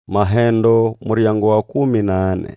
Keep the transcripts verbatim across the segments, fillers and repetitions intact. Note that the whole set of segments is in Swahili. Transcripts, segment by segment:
Mahendo muriango wa kumi na ane.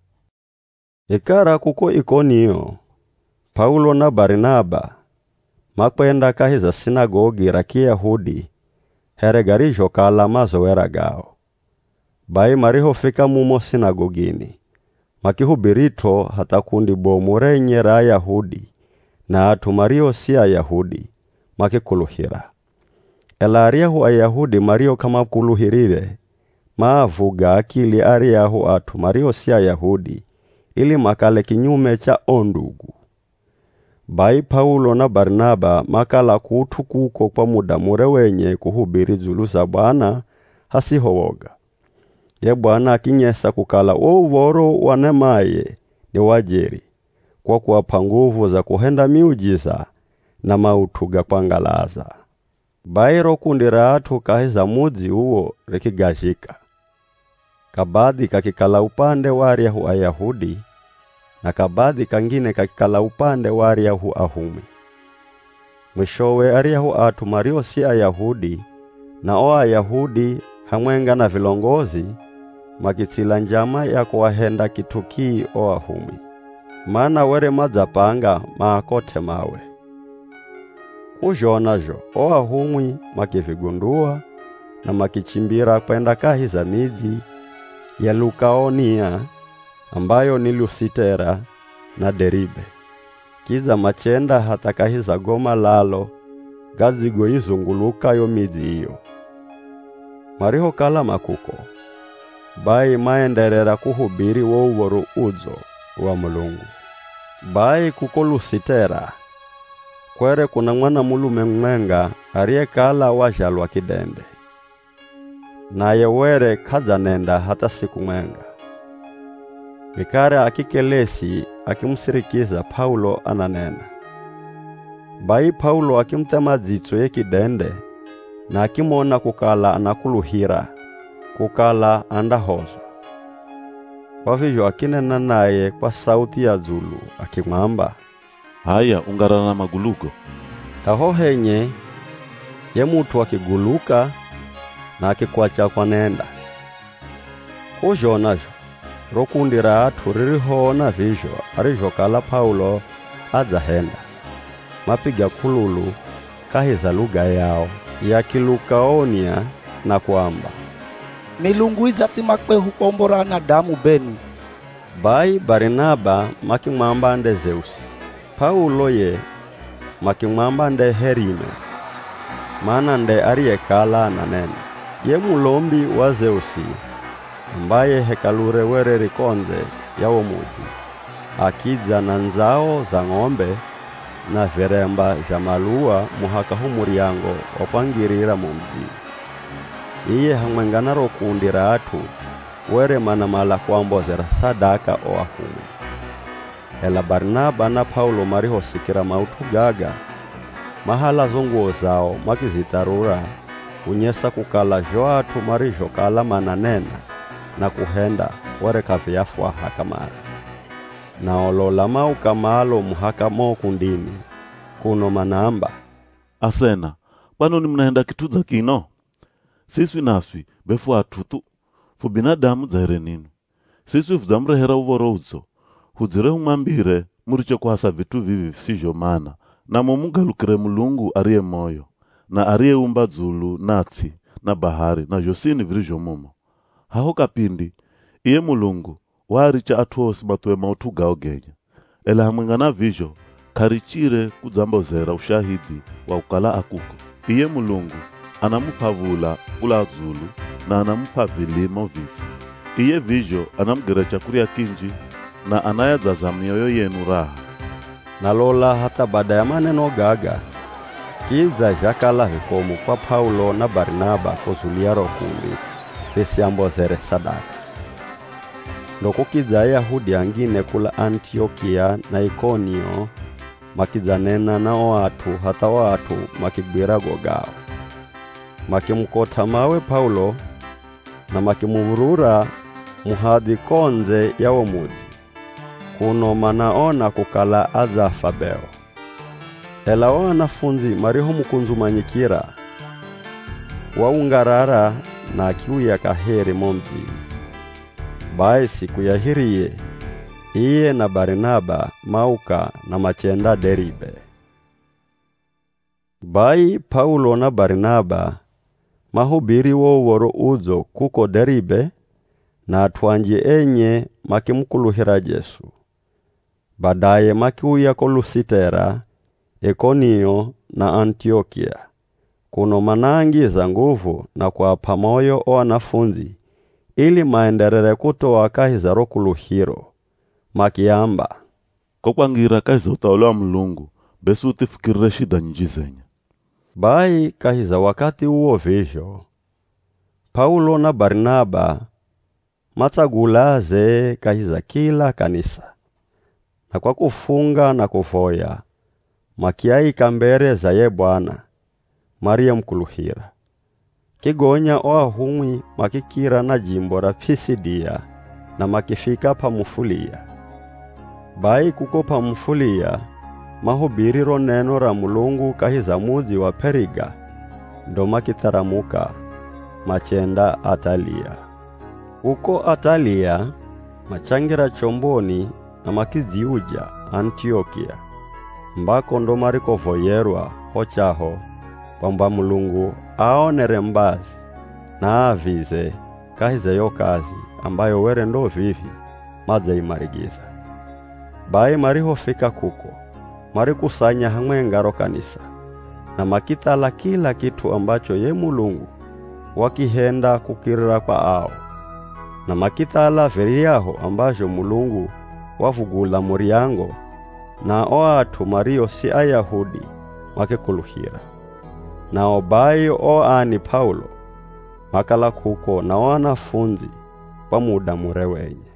Ikara kuko Ikonio, Paulo na Barnaba makwenda kahiza sinagogi ra Kiyahudi heregarijo kala mazowera gao. Bai mariho fika mumo sinagogini makihubirito hata kundi bomu renye ra Yahudi na atu mario siya Yahudi makikuluhira. Ela ariahu Ayahudi mario kama kuluhirire maavuga akili ariahu atu mario siya Yahudi ili makale kinyume cha ondugu. Bai Paulo na Barnaba makala kutu kuko kwa muda mure wenye kuhubiri zulu za Bwana hasihowoga. Ye Bwana akinyesa kukala uvoro wanemaye ni wajeri kwa kuwapa nguvu za kuhenda miujiza na mautuga kwangalaza. Bairo kundi ra atu kahiza mudzi uo rikigashika. Kabadhi kakikala upande wa ariahu Ayahudi na kabadhi kangine kakikala upande wa ariahu Ahumi. Mwishowe ariahu atu mario si Ayahudi na o Ayahudi hamwenga na vilongozi makitsila njama ya kuwahenda kitukii o Ahumi. Mana were madzapanga maakote mawe. Kujonajo o Ahumi makivigundua na makichimbira kwenda kahiza midzi ya Lukaonia ambayo ni Lusitera na Deribe. Kiza machenda hata kahiza goma lalo gazigo izunguluka yo midzi iyo. Mariho kala makuko bai maenderera kuhubiri wo uvoru udzo wa Mulungu. Bai kuko Lusitera kwere kuna mwana mulume mwenga ariekala wajalwa kidende. Naye were kadzanenda hata siku mwenga. Vikare akikelesi akimsirikiza Paulo ananena. Bai Paulo akimtema dzitso yekidende na akimona kukala anakuluhira kukala andahozo. Wavivyo akinena naye kwa sauti ya zulu akimwamba, haya ungarana magulugo. Aho henye ye mutu akiguluka na akikwacha kwa nenda. Kujonajo rokundi ra atu ririho na vizho arijo kala Paulo adzahenda. Mapiga kululu kahiza lugha yao ya Kilukaonia na kwamba milungu izati makwe hukombora na damu benu. Bai Barnaba makimwamba nde Zeus. Paulo ye makimwamba nde Herime. Mana nde ariekala na nena. Ye mulombi wa Zeusi ambaye hekalure were rikonze yawo mudzi. Akidza na nzao za ng'ombe na viremba jamalua muhaka humuriango wapangirira mumji. Iye hamwengana rokundi ra atu were manamala kuambozera sadaka o Ahumi. Ela Barnaba na Paulo mariho sikira mautu gaga mahala zonguo zao makizitarura unyesa kukala jo atu marijo kala mananena na kuhenda were kaviafwa hakamara. Na olola mau kamalo muhaka mo kundini kuno manamba asena pano ni mnaenda kituza kino siswi naswi befu atutu fu binadamu zaire ninu siswi vuzamrehera uvoro udzo hudzire humambire muriche kuhasa vitu vivi sijo mana na mumugalukire Mulungu arie moyo na arie umba dzulu natsi na bahari na josini virijo mumo. Haho kapindi iye Mulungu waricha atuosi matwe mautu gao genya. Ela hamwengana vizho karichire kudzambozera ushahidi wa ukala akuko. Iye Mulungu anamupavula kula zulu na anamupa vilimo viti. Iye vizho anamgerecha kuria kinji na anayadzaza mioyo yenu raha. Nalola hata baada ya maneno gaga kiza jakala vikomu kwa Paulo na Barnaba kuzulia rokundi besiambozere sadaka. Ndoko kiza Yahudi angine kula Antiokia na Ikonio makizanena na watu hata watu makigwira gogao. Makimkota mawe Paulo na makimuvurura muhadi konze yawo mudzi. Kuno manaona kukala azafabeo. Ela wanafunzi mariho mukunzumanyikira waungarara na akiuya kaheri momjini. Bai siku yahiriye iye na Barnaba mauka na machenda Deribe. Bai Paulo na Barnaba mahubiri wo woro uzo kuko Deribe na atwanje enye makimkuluhira Yesu. Badaye makiuya ko Lusitera, Ikonio na Antiokia, kuno manangiza nguvu na kwa pamoyo o wanafunzi ili maenderere kutoa kazi za rokuluhiro makiamba kokwangira kazi za utawala wa Mulungu besu utifikirire shida nyingi zenye. Bai kazi za wakati uo visho Paulo na Barnaba matsagulaze kazi za kila kanisa, na kwa kufunga na kufoya makiaika mbere za ye Bwana Maria mkuluhira. Kigonya oahumwi makikira na jimbo ra Pisidia na makifika Pamufulia. Bai kuko Pamufulia mahubiri ro neno ra Mulungu kahiza muzi wa Periga, ndo makitaramuka machenda Atalia. Uko Atalia machangira chomboni na makiziuja Antiokia, mbako ndo mariko voyerwa hochaho kwamba Mulungu aonere mbazi na avize kahize yo kazi ambayo were ndo vivi maze imarigiza. Bai mariho fika kuko marikusanya hamwe ngaro kanisa na makitala kila kitu ambacho ye Mulungu wakihenda kukirira kwa ao, na makitala veriaho ambacho Mulungu wavugula muriango na oatu mario si Ayahudi makekuluhira. Na obai o ani Paulo makala kuko na wanafunzi kwa muda murewenye.